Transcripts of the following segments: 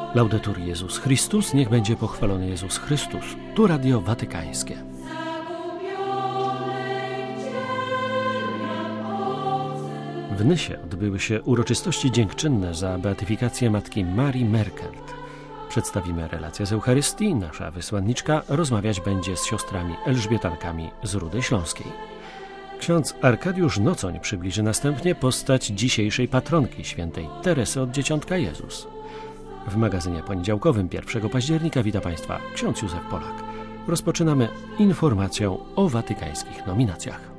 Laudetur Jezus Chrystus, niech będzie pochwalony Jezus Chrystus. Tu Radio Watykańskie. W Nysie odbyły się uroczystości dziękczynne za beatyfikację matki Marii Merkelt. Przedstawimy relację z Eucharystii. Nasza wysłanniczka rozmawiać będzie z siostrami Elżbietankami z Rudy Śląskiej. Ksiądz Arkadiusz Nocoń przybliży następnie postać dzisiejszej patronki świętej Teresy od Dzieciątka Jezus. W magazynie poniedziałkowym 1 października wita Państwa ksiądz Józef Polak. Rozpoczynamy informacją o watykańskich nominacjach.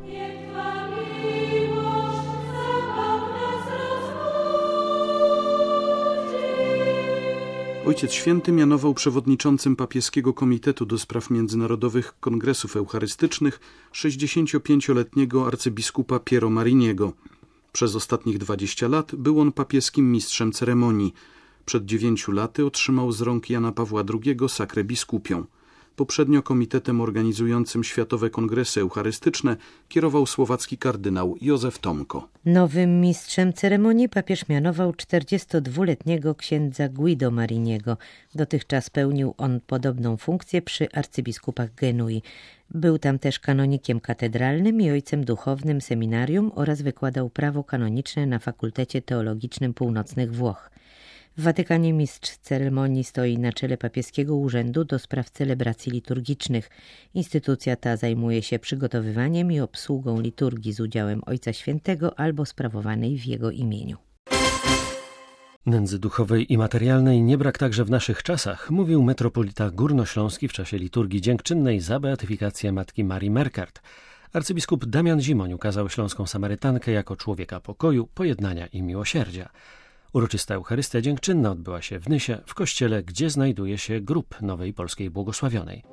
Ojciec Święty mianował przewodniczącym papieskiego Komitetu do Spraw Międzynarodowych Kongresów Eucharystycznych 65-letniego arcybiskupa Piero Mariniego. Przez ostatnich 20 lat był on papieskim mistrzem ceremonii. Przed 9 laty otrzymał z rąk Jana Pawła II sakrę biskupią. Poprzednio komitetem organizującym Światowe Kongresy Eucharystyczne kierował słowacki kardynał Józef Tomko. Nowym mistrzem ceremonii papież mianował 42-letniego księdza Guido Mariniego. Dotychczas pełnił on podobną funkcję przy arcybiskupach Genui. Był tam też kanonikiem katedralnym i ojcem duchownym seminarium oraz wykładał prawo kanoniczne na Fakultecie Teologicznym Północnych Włoch. W Watykanie mistrz ceremonii stoi na czele papieskiego urzędu do spraw celebracji liturgicznych. Instytucja ta zajmuje się przygotowywaniem i obsługą liturgii z udziałem Ojca Świętego albo sprawowanej w jego imieniu. Nędzy duchowej i materialnej nie brak także w naszych czasach, mówił metropolita górnośląski w czasie liturgii dziękczynnej za beatyfikację matki Marii Merkelt. Arcybiskup Damian Zimoń ukazał śląską Samarytankę jako człowieka pokoju, pojednania i miłosierdzia. Uroczysta Eucharystia dziękczynna odbyła się w Nysie, w kościele, gdzie znajduje się grób nowej polskiej błogosławionej.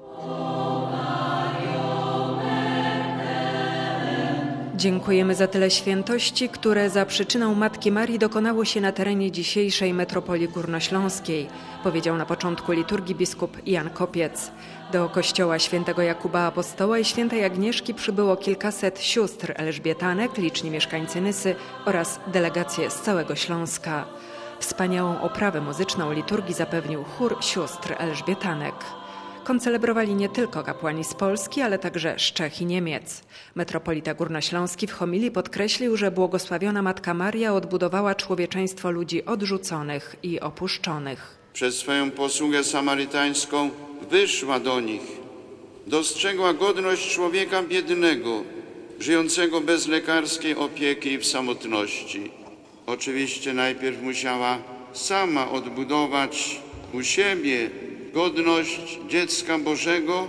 Dziękujemy za tyle świętości, które za przyczyną Matki Marii dokonało się na terenie dzisiejszej metropolii górnośląskiej, powiedział na początku liturgii biskup Jan Kopiec. Do kościoła świętego Jakuba Apostoła i świętej Agnieszki przybyło kilkaset sióstr elżbietanek, liczni mieszkańcy Nysy oraz delegacje z całego Śląska. Wspaniałą oprawę muzyczną liturgii zapewnił chór sióstr elżbietanek. Koncelebrowali nie tylko kapłani z Polski, ale także z Czech i Niemiec. Metropolita Górnośląski w homilii podkreślił, że błogosławiona Matka Maria odbudowała człowieczeństwo ludzi odrzuconych i opuszczonych. Przez swoją posługę samarytańską wyszła do nich, dostrzegła godność człowieka biednego, żyjącego bez lekarskiej opieki i w samotności. Oczywiście najpierw musiała sama odbudować u siebie godność dziecka Bożego,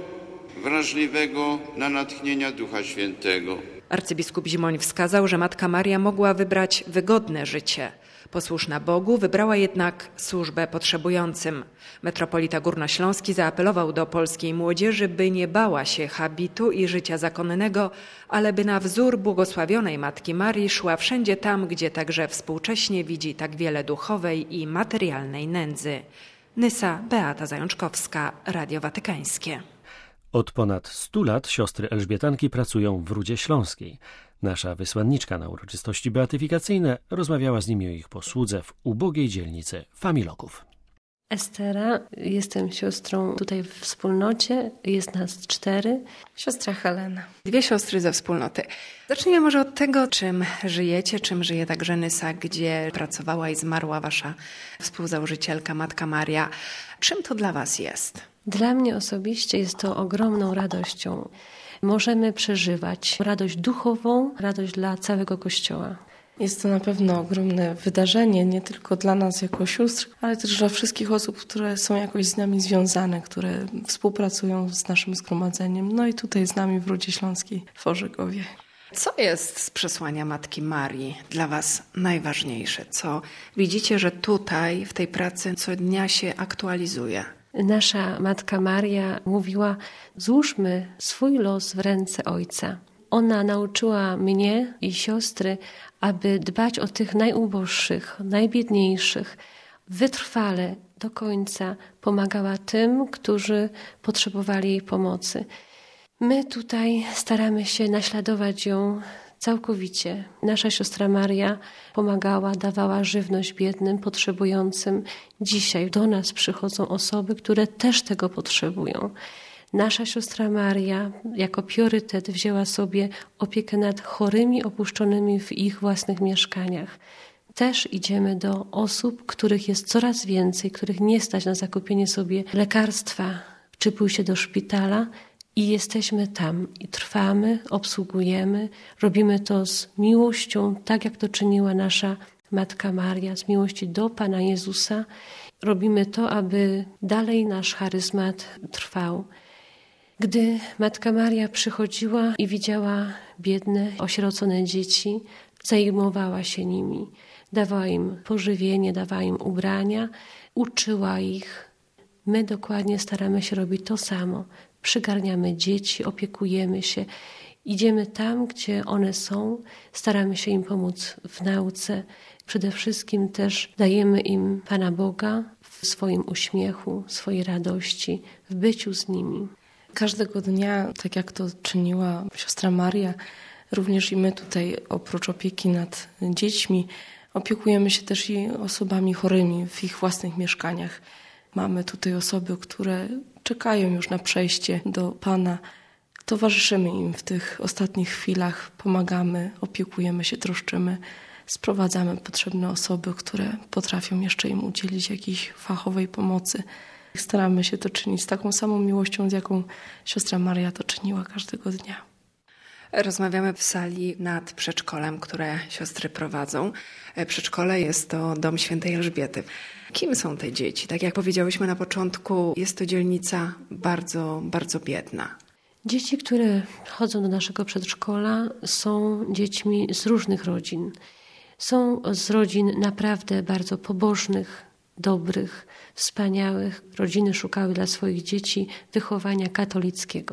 wrażliwego na natchnienia Ducha Świętego. Arcybiskup Zimoń wskazał, że Matka Maria mogła wybrać wygodne życie. Posłuszna Bogu wybrała jednak służbę potrzebującym. Metropolita Górnośląski zaapelował do polskiej młodzieży, by nie bała się habitu i życia zakonnego, ale by na wzór błogosławionej Matki Marii szła wszędzie tam, gdzie także współcześnie widzi tak wiele duchowej i materialnej nędzy. Nysa, Beata Zajączkowska, Radio Watykańskie. Od ponad 100 lat siostry elżbietanki pracują w Rudzie Śląskiej. Nasza wysłanniczka na uroczystości beatyfikacyjne rozmawiała z nimi o ich posłudze w ubogiej dzielnicy Familoków. Estera, jestem siostrą tutaj w wspólnocie, jest nas 4. Siostra Helena. 2 siostry ze wspólnoty. Zacznijmy może od tego, czym żyjecie, czym żyje także Nysa, gdzie pracowała i zmarła wasza współzałożycielka, Matka Maria. Czym to dla was jest? Dla mnie osobiście jest to ogromną radością. Możemy przeżywać radość duchową, radość dla całego Kościoła. Jest to na pewno ogromne wydarzenie, nie tylko dla nas jako sióstr, ale też dla wszystkich osób, które są jakoś z nami związane, które współpracują z naszym zgromadzeniem. No i tutaj z nami w Rudzie Śląskiej w Orzegowie. Co jest z przesłania Matki Marii dla was najważniejsze? Co widzicie, że tutaj w tej pracy co dnia się aktualizuje? Nasza Matka Maria mówiła: złóżmy swój los w ręce Ojca. Ona nauczyła mnie i siostry, aby dbać o tych najuboższych, najbiedniejszych. Wytrwale do końca pomagała tym, którzy potrzebowali jej pomocy. My tutaj staramy się naśladować ją Całkowicie. Nasza siostra Maria pomagała, dawała żywność biednym, potrzebującym. Dzisiaj do nas przychodzą osoby, które też tego potrzebują. Nasza siostra Maria jako priorytet wzięła sobie opiekę nad chorymi, opuszczonymi w ich własnych mieszkaniach. Też idziemy do osób, których jest coraz więcej, których nie stać na zakupienie sobie lekarstwa czy pójście do szpitala i jesteśmy tam i trwamy, obsługujemy, robimy to z miłością, tak jak to czyniła nasza Matka Maria, z miłości do Pana Jezusa. Robimy to, aby dalej nasz charyzmat trwał. Gdy Matka Maria przychodziła i widziała biedne, osierocone dzieci, zajmowała się nimi. Dawała im pożywienie, dawała im ubrania, uczyła ich. My dokładnie staramy się robić to samo. Przygarniamy dzieci, opiekujemy się. Idziemy tam, gdzie one są, staramy się im pomóc w nauce. Przede wszystkim też dajemy im Pana Boga w swoim uśmiechu, swojej radości, w byciu z nimi. Każdego dnia, tak jak to czyniła siostra Maria, również i my tutaj oprócz opieki nad dziećmi opiekujemy się też i osobami chorymi w ich własnych mieszkaniach. Mamy tutaj osoby, które czekają już na przejście do Pana. Towarzyszymy im w tych ostatnich chwilach, pomagamy, opiekujemy się, troszczymy, sprowadzamy potrzebne osoby, które potrafią jeszcze im udzielić jakiejś fachowej pomocy. Staramy się to czynić z taką samą miłością, z jaką siostra Maria to czyniła każdego dnia. Rozmawiamy w sali nad przedszkolem, które siostry prowadzą. Przedszkole jest to Dom Świętej Elżbiety. Kim są te dzieci? Tak jak powiedziałyśmy na początku, jest to dzielnica bardzo, bardzo biedna. Dzieci, które chodzą do naszego przedszkola, są dziećmi z różnych rodzin. Są z rodzin naprawdę bardzo pobożnych, dobrych, wspaniałych. Rodziny szukały dla swoich dzieci wychowania katolickiego.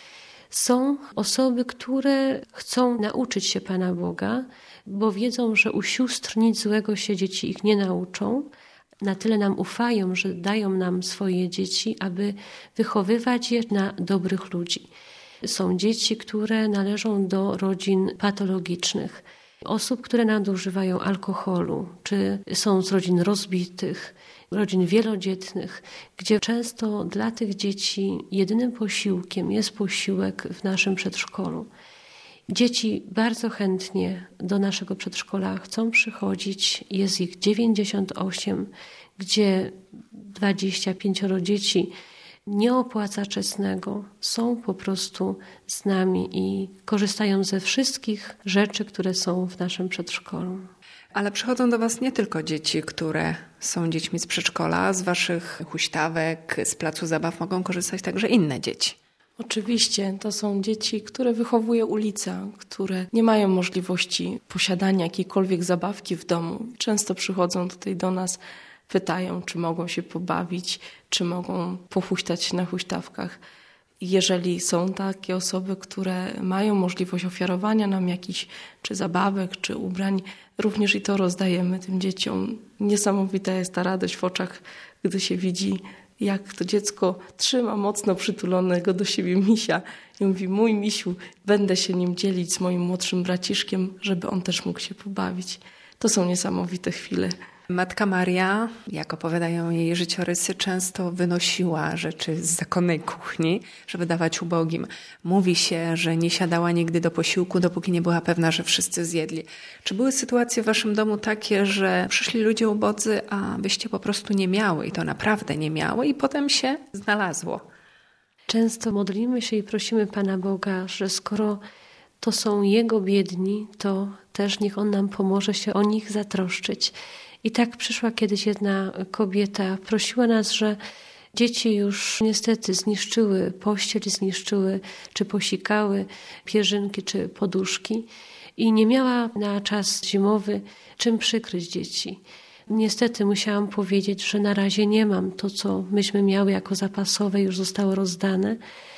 Są osoby, które chcą nauczyć się Pana Boga, bo wiedzą, że u sióstr nic złego się dzieci ich nie nauczą. Na tyle nam ufają, że dają nam swoje dzieci, aby wychowywać je na dobrych ludzi. Są dzieci, które należą do rodzin patologicznych, osób, które nadużywają alkoholu, czy są z rodzin rozbitych, rodzin wielodzietnych, gdzie często dla tych dzieci jedynym posiłkiem jest posiłek w naszym przedszkolu. Dzieci bardzo chętnie do naszego przedszkola chcą przychodzić, jest ich 98, gdzie 25 dzieci nie opłaca czesnego, są po prostu z nami i korzystają ze wszystkich rzeczy, które są w naszym przedszkolu. Ale przychodzą do Was nie tylko dzieci, które są dziećmi z przedszkola, z Waszych huśtawek, z placu zabaw mogą korzystać także inne dzieci. Oczywiście, to są dzieci, które wychowuje ulica, które nie mają możliwości posiadania jakiejkolwiek zabawki w domu. Często przychodzą tutaj do nas, pytają, czy mogą się pobawić, czy mogą pohuśtać na huśtawkach. Jeżeli są takie osoby, które mają możliwość ofiarowania nam jakichś czy zabawek, czy ubrań, również i to rozdajemy tym dzieciom. Niesamowita jest ta radość w oczach, gdy się widzi, jak to dziecko trzyma mocno przytulonego do siebie misia i mówi: mój misiu, będę się nim dzielić z moim młodszym braciszkiem, żeby on też mógł się pobawić. To są niesamowite chwile. Matka Maria, jak opowiadają jej życiorysy, często wynosiła rzeczy z zakonnej kuchni, żeby dawać ubogim. Mówi się, że nie siadała nigdy do posiłku, dopóki nie była pewna, że wszyscy zjedli. Czy były sytuacje w waszym domu takie, że przyszli ludzie ubodzy, a wyście po prostu nie miały i to naprawdę nie miały i potem się znalazło? Często modlimy się i prosimy Pana Boga, że skoro to są Jego biedni, to też niech On nam pomoże się o nich zatroszczyć. I tak przyszła kiedyś jedna kobieta, prosiła nas, że dzieci już niestety zniszczyły pościel, zniszczyły czy posikały pierzynki czy poduszki i nie miała na czas zimowy czym przykryć dzieci. Niestety musiałam powiedzieć, że na razie nie mam. To, co myśmy miały jako zapasowe, już zostało rozdane.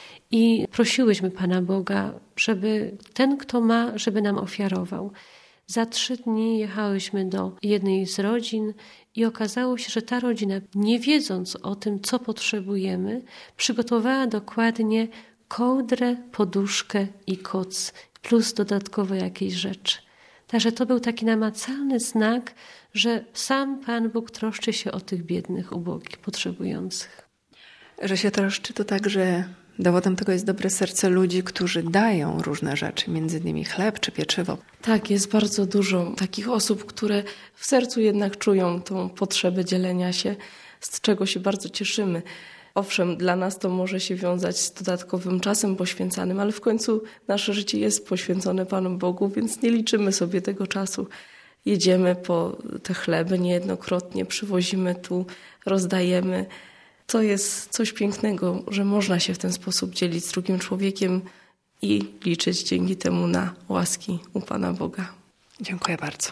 I prosiłyśmy Pana Boga, żeby ten, kto ma, żeby nam ofiarował. Za 3 dni jechałyśmy do jednej z rodzin i okazało się, że ta rodzina, nie wiedząc o tym, co potrzebujemy, przygotowała dokładnie kołdrę, poduszkę i koc. plus dodatkowo jakieś rzeczy. Także to był taki namacalny znak, że sam Pan Bóg troszczy się o tych biednych, ubogich, potrzebujących. Że się troszczy, to także dowodem tego jest dobre serce ludzi, którzy dają różne rzeczy, między innymi chleb czy pieczywo. Tak, jest bardzo dużo takich osób, które w sercu jednak czują tą potrzebę dzielenia się, z czego się bardzo cieszymy. Owszem, dla nas to może się wiązać z dodatkowym czasem poświęcanym, ale w końcu nasze życie jest poświęcone Panu Bogu, więc nie liczymy sobie tego czasu. Jedziemy po te chleby niejednokrotnie, przywozimy tu, rozdajemy. To jest coś pięknego, że można się w ten sposób dzielić z drugim człowiekiem i liczyć dzięki temu na łaski u Pana Boga. Dziękuję bardzo.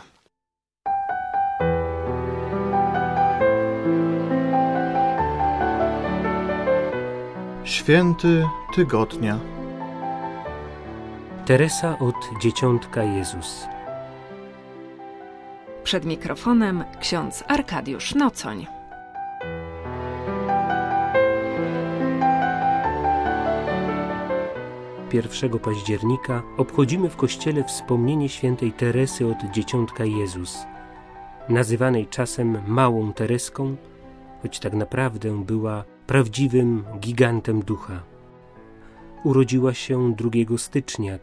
Święty tygodnia. Teresa od Dzieciątka Jezus. Przed mikrofonem ksiądz Arkadiusz Nocoń. Pierwszego października obchodzimy w kościele wspomnienie świętej Teresy od Dzieciątka Jezus, nazywanej czasem Małą Tereską, choć tak naprawdę była prawdziwym gigantem ducha. Urodziła się 2 stycznia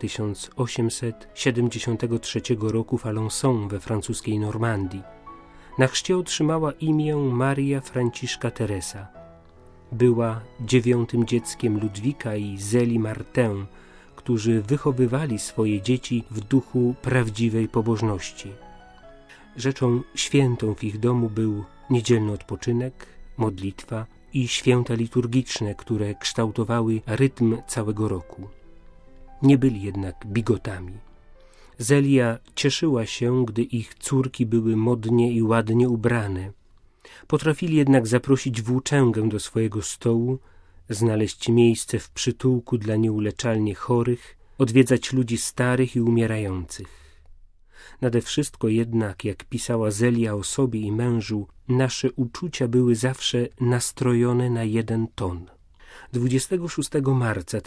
1873 roku w Alençon we francuskiej Normandii. Na chrzcie otrzymała imię Maria Franciszka Teresa. Była 9. dzieckiem Ludwika i Zélie Martin, którzy wychowywali swoje dzieci w duchu prawdziwej pobożności. Rzeczą świętą w ich domu był niedzielny odpoczynek, modlitwa i święta liturgiczne, które kształtowały rytm całego roku. Nie byli jednak bigotami. Zelia cieszyła się, gdy ich córki były modnie i ładnie ubrane. Potrafili jednak zaprosić włóczęgę do swojego stołu, znaleźć miejsce w przytułku dla nieuleczalnie chorych, odwiedzać ludzi starych i umierających. Nade wszystko jednak, jak pisała Zelia o sobie i mężu, nasze uczucia były zawsze nastrojone na jeden ton. 26 marca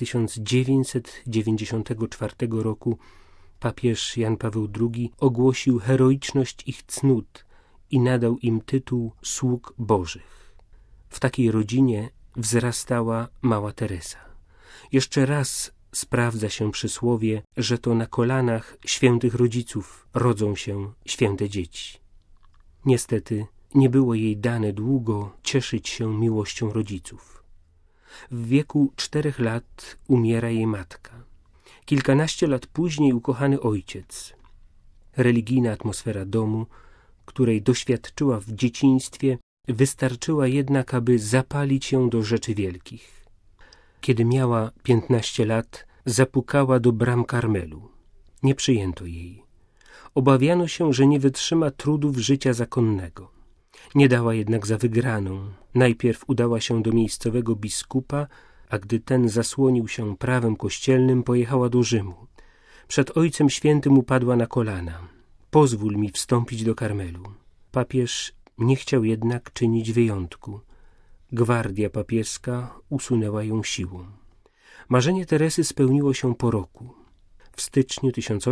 1994 roku papież Jan Paweł II ogłosił heroiczność ich cnót i nadał im tytuł sług bożych. W takiej rodzinie wzrastała mała Teresa. Jeszcze raz sprawdza się przysłowie, że to na kolanach świętych rodziców rodzą się święte dzieci. Niestety nie było jej dane długo cieszyć się miłością rodziców. W wieku 4 lat umiera jej matka. Kilkanaście lat później ukochany ojciec. Religijna atmosfera domu, której doświadczyła w dzieciństwie, wystarczyła jednak, aby zapalić ją do rzeczy wielkich. Kiedy miała 15 lat, zapukała do bram Karmelu. Nie przyjęto jej. Obawiano się, że nie wytrzyma trudów życia zakonnego. Nie dała jednak za wygraną. Najpierw udała się do miejscowego biskupa, a gdy ten zasłonił się prawem kościelnym, pojechała do Rzymu. Przed Ojcem Świętym upadła na kolana. Pozwól mi wstąpić do Karmelu. Papież nie chciał jednak czynić wyjątku. Gwardia papieska usunęła ją siłą. Marzenie Teresy spełniło się po roku. W styczniu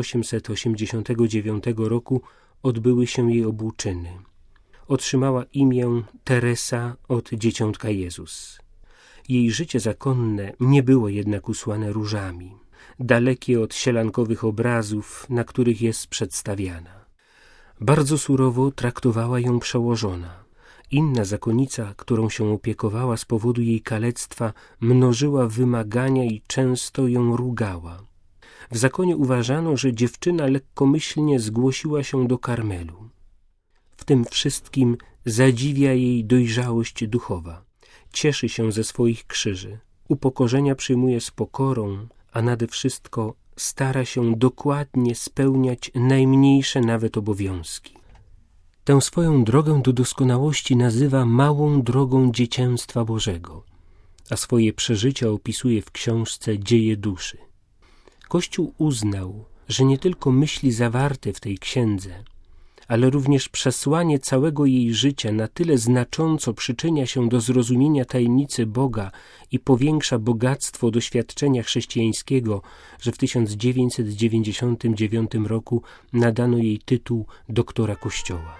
1889 roku odbyły się jej obłóczyny. Otrzymała imię Teresa od Dzieciątka Jezus. Jej życie zakonne nie było jednak usłane różami, dalekie od sielankowych obrazów, na których jest przedstawiana. Bardzo surowo traktowała ją przełożona. Inna zakonnica, którą się opiekowała z powodu jej kalectwa, mnożyła wymagania i często ją rugała. W zakonie uważano, że dziewczyna lekkomyślnie zgłosiła się do Karmelu. W tym wszystkim zadziwia jej dojrzałość duchowa. Cieszy się ze swoich krzyży. Upokorzenia przyjmuje z pokorą, a nade wszystko stara się dokładnie spełniać najmniejsze nawet obowiązki. Tę swoją drogę do doskonałości nazywa małą drogą dziecięstwa Bożego, a swoje przeżycia opisuje w książce Dzieje duszy. Kościół uznał, że nie tylko myśli zawarte w tej księdze, ale również przesłanie całego jej życia na tyle znacząco przyczynia się do zrozumienia tajemnicy Boga i powiększa bogactwo doświadczenia chrześcijańskiego, że w 1999 roku nadano jej tytuł doktora Kościoła.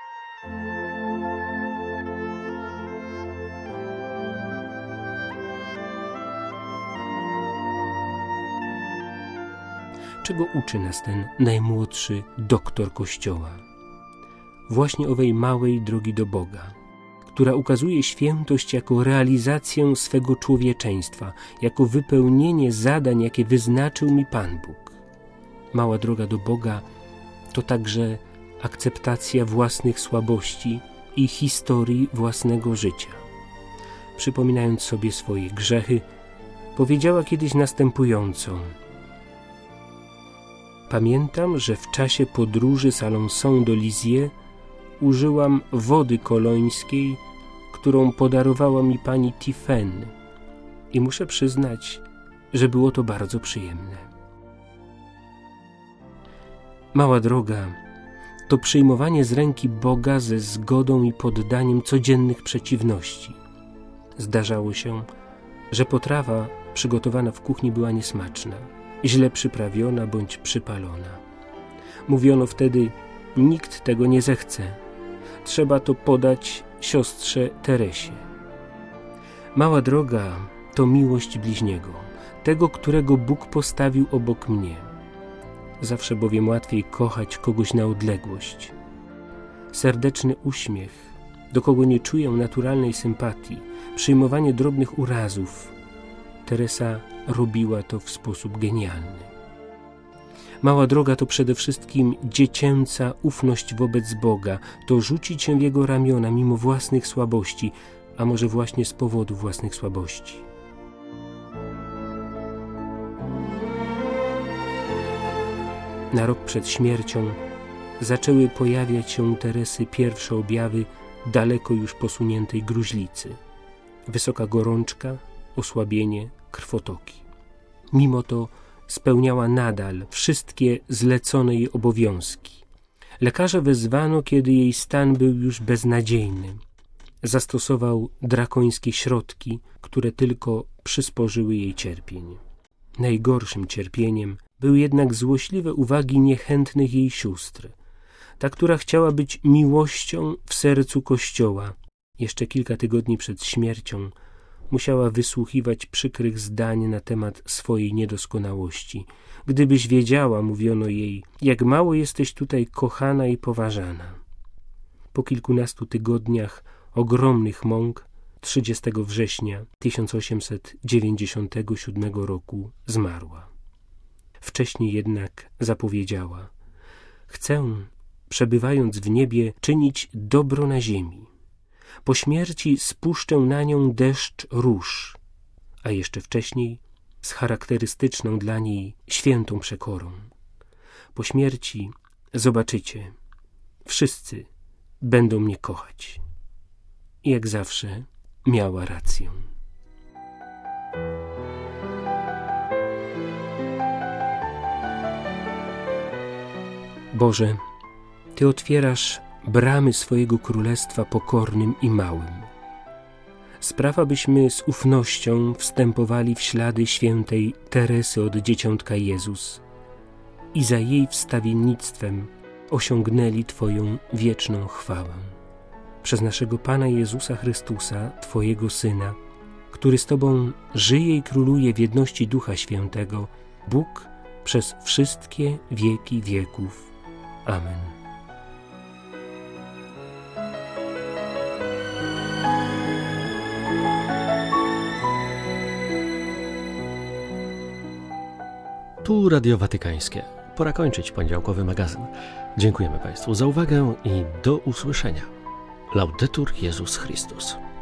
Czego uczy nas ten najmłodszy doktor Kościoła? Właśnie owej małej drogi do Boga, która ukazuje świętość jako realizację swego człowieczeństwa, jako wypełnienie zadań, jakie wyznaczył mi Pan Bóg. Mała droga do Boga to także akceptacja własnych słabości i historii własnego życia. Przypominając sobie swoje grzechy, powiedziała kiedyś następująco: pamiętam, że w czasie podróży z Alençon do Lisieux użyłam wody kolońskiej, którą podarowała mi pani Tiphaine, i muszę przyznać, że było to bardzo przyjemne. Mała droga to przyjmowanie z ręki Boga ze zgodą i poddaniem codziennych przeciwności. Zdarzało się, że potrawa przygotowana w kuchni była niesmaczna, źle przyprawiona bądź przypalona. Mówiono wtedy: nikt tego nie zechce, trzeba to podać siostrze Teresie. Mała droga to miłość bliźniego, tego, którego Bóg postawił obok mnie. Zawsze bowiem łatwiej kochać kogoś na odległość. Serdeczny uśmiech, do kogo nie czuję naturalnej sympatii, przyjmowanie drobnych urazów. Teresa robiła to w sposób genialny. Mała droga to przede wszystkim dziecięca ufność wobec Boga, to rzucić się w Jego ramiona mimo własnych słabości, a może właśnie z powodu własnych słabości. Na rok przed śmiercią zaczęły pojawiać się u Teresy pierwsze objawy daleko już posuniętej gruźlicy. Wysoka gorączka, osłabienie, krwotoki. Mimo to spełniała nadal wszystkie zlecone jej obowiązki. Lekarze wezwano, kiedy jej stan był już beznadziejny. Zastosował drakońskie środki, które tylko przysporzyły jej cierpień. Najgorszym cierpieniem były jednak złośliwe uwagi niechętnych jej sióstr. Ta, która chciała być miłością w sercu Kościoła, jeszcze kilka tygodni przed śmiercią musiała wysłuchiwać przykrych zdań na temat swojej niedoskonałości. Gdybyś wiedziała, mówiono jej, jak mało jesteś tutaj kochana i poważana. Po kilkunastu tygodniach ogromnych mąk 30 września 1897 roku zmarła. Wcześniej jednak zapowiedziała: chcę, przebywając w niebie, czynić dobro na ziemi. Po śmierci spuszczę na nią deszcz róż, a jeszcze wcześniej z charakterystyczną dla niej świętą przekorą. Po śmierci, zobaczycie, wszyscy będą mnie kochać. I jak zawsze miała rację. Boże, Ty otwierasz bramy swojego królestwa pokornym i małym. Spraw, abyśmy z ufnością wstępowali w ślady świętej Teresy od Dzieciątka Jezus i za jej wstawiennictwem osiągnęli Twoją wieczną chwałę. Przez naszego Pana Jezusa Chrystusa, Twojego Syna, który z Tobą żyje i króluje w jedności Ducha Świętego, Bóg przez wszystkie wieki wieków. Amen. Tu Radio Watykańskie. Pora kończyć poniedziałkowy magazyn. Dziękujemy Państwu za uwagę i do usłyszenia. Laudetur Jezus Chrystus.